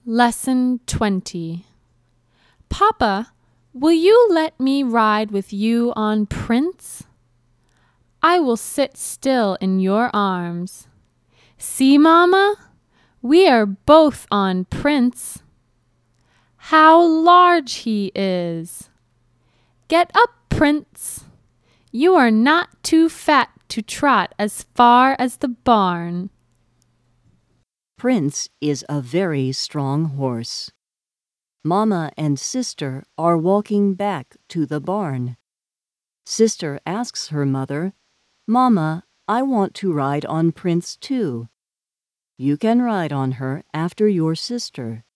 Lesson 20. Papa, will you let me ride with you on Prince? I will sit still in your arms. See, Mamma, we are both on Prince. How large he is! Get up, Prince. You are not too fat to trot as far as the barn. Prince is a very strong horse. Mama and sister are walking back to the barn. Sister asks her mother, "Mama, I want to ride on Prince too." "You can ride on her after your sister,"